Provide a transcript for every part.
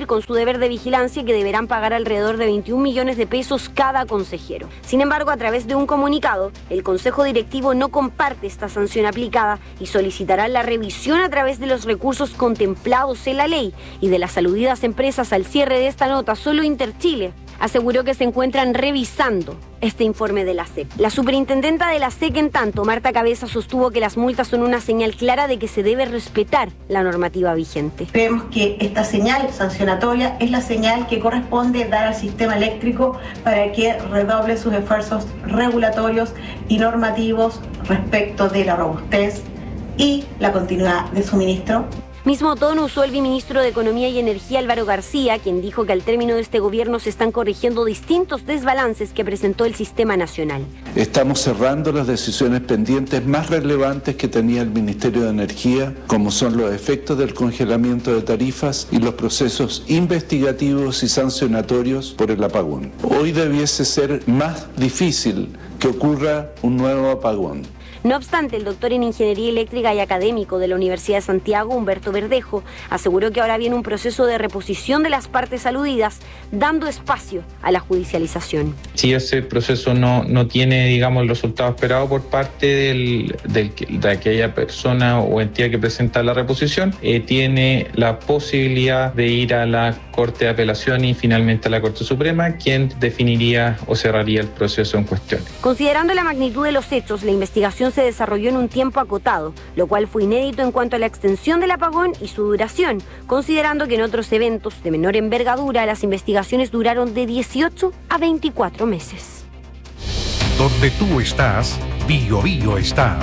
cumplir con su deber de vigilancia, que deberán pagar alrededor de 21 millones de pesos cada consejero. Sin embargo, a través de un comunicado, el Consejo Directivo no comparte esta sanción aplicada y solicitará la revisión a través de los recursos contemplados en la ley y de las aludidas empresas. Al cierre de esta nota, solo Interchile aseguró que se encuentran revisando este informe de la SEC. La superintendenta de la SEC, en tanto, Marta Cabeza, sostuvo que las multas son una señal clara de que se debe respetar la normativa vigente. Creemos que esta señal sancionatoria es la señal que corresponde dar al sistema eléctrico para que redoble sus esfuerzos regulatorios y normativos respecto de la robustez y la continuidad de suministro. Mismo tono usó el viceministro de Economía y Energía, Álvaro García, quien dijo que al término de este gobierno se están corrigiendo distintos desbalances que presentó el sistema nacional. Estamos cerrando las decisiones pendientes más relevantes que tenía el Ministerio de Energía, como son los efectos del congelamiento de tarifas y los procesos investigativos y sancionatorios por el apagón. Hoy debiese ser más difícil que ocurra un nuevo apagón. No obstante, el doctor en Ingeniería Eléctrica y académico de la Universidad de Santiago, Humberto Verdejo, aseguró que ahora viene un proceso de reposición de las partes aludidas, dando espacio a la judicialización. Si ese proceso no tiene, digamos, el resultado esperado por parte de aquella persona o entidad que presenta la reposición, tiene la posibilidad de ir a la Corte de Apelación y finalmente a la Corte Suprema, quien definiría o cerraría el proceso en cuestión. Considerando la magnitud de los hechos, la investigación se desarrolló en un tiempo acotado, lo cual fue inédito en cuanto a la extensión del apagón y su duración, considerando que en otros eventos de menor envergadura las investigaciones duraron de 18 a 24 meses. Donde tú estás, Bío Bío está.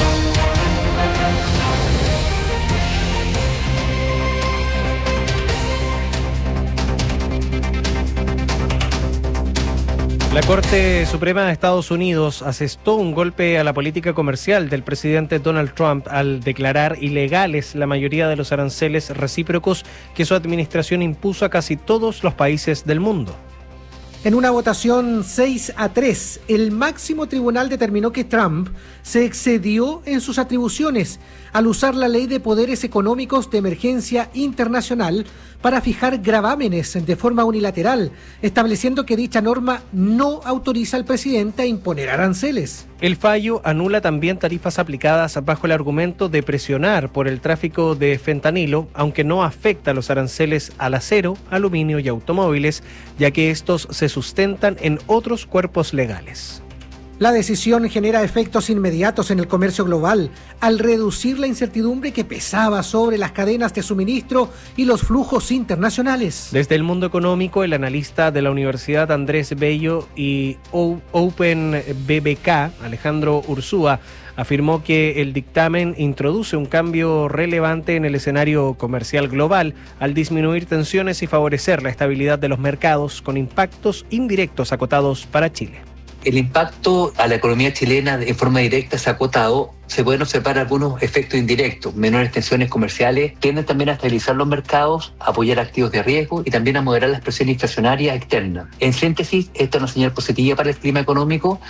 La Corte Suprema de Estados Unidos asestó un golpe a la política comercial del presidente Donald Trump al declarar ilegales la mayoría de los aranceles recíprocos que su administración impuso a casi todos los países del mundo. En una votación 6-3, el máximo tribunal determinó que Trump se excedió en sus atribuciones al usar la Ley de Poderes Económicos de Emergencia Internacional para fijar gravámenes de forma unilateral, estableciendo que dicha norma no autoriza al presidente a imponer aranceles. El fallo anula también tarifas aplicadas bajo el argumento de presionar por el tráfico de fentanilo, aunque no afecta los aranceles al acero, aluminio y automóviles, ya que estos se sustentan en otros cuerpos legales. La decisión genera efectos inmediatos en el comercio global, al reducir la incertidumbre que pesaba sobre las cadenas de suministro y los flujos internacionales. Desde el mundo económico, el analista de la Universidad Andrés Bello y Open BBK, Alejandro Ursúa, afirmó que el dictamen introduce un cambio relevante en el escenario comercial global al disminuir tensiones y favorecer la estabilidad de los mercados con impactos indirectos acotados para Chile. El impacto a la economía chilena en forma directa se ha acotado. Se pueden observar algunos efectos indirectos. Menores tensiones comerciales tienden también a estabilizar los mercados, a apoyar activos de riesgo y también a moderar la presión inflacionaria externa. En síntesis, esta es una señal positiva para el clima económico.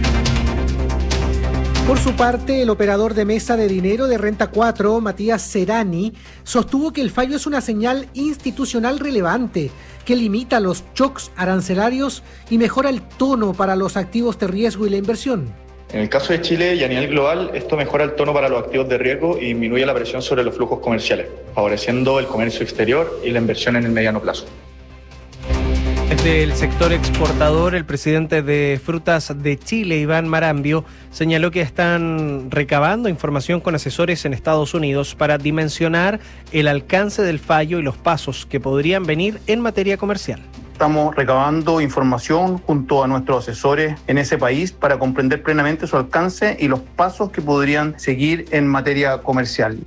Por su parte, el operador de mesa de dinero de Renta 4, Matías Serani, sostuvo que el fallo es una señal institucional relevante que limita los shocks arancelarios y mejora el tono para los activos de riesgo y la inversión. En el caso de Chile y a nivel global, esto mejora el tono para los activos de riesgo y disminuye la presión sobre los flujos comerciales, favoreciendo el comercio exterior y la inversión en el mediano plazo. Desde el sector exportador, el presidente de Frutas de Chile, Iván Marambio, señaló que están recabando información con asesores en Estados Unidos para dimensionar el alcance del fallo y los pasos que podrían venir en materia comercial. Estamos recabando información junto a nuestros asesores en ese país para comprender plenamente su alcance y los pasos que podrían seguir en materia comercial.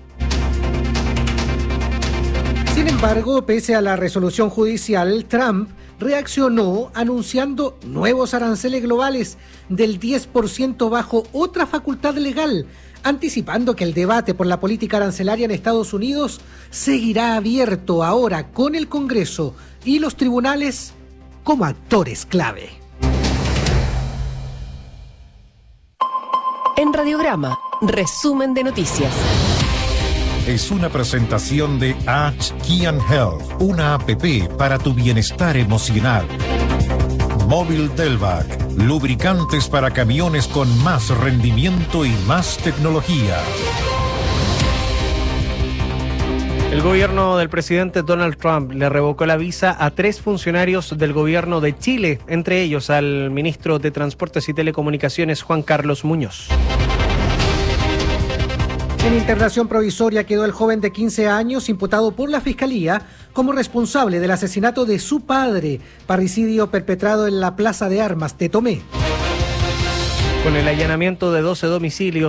Sin embargo, pese a la resolución judicial, Trump reaccionó anunciando nuevos aranceles globales del 10% bajo otra facultad legal, anticipando que el debate por la política arancelaria en Estados Unidos seguirá abierto ahora con el Congreso y los tribunales como actores clave. En Radiograma, resumen de noticias. es una presentación de Key & Health, una app para tu bienestar emocional. Móvil Delvac, lubricantes para camiones con más rendimiento y más tecnología. El gobierno del presidente Donald Trump le revocó la visa a 3 funcionarios del gobierno de Chile, entre ellos al ministro de Transportes y Telecomunicaciones, Juan Carlos Muñoz. En internación provisoria quedó el joven de 15 años imputado por la Fiscalía como responsable del asesinato de su padre, parricidio perpetrado en la Plaza de Armas de Tomé. Con el allanamiento de 12 domicilios,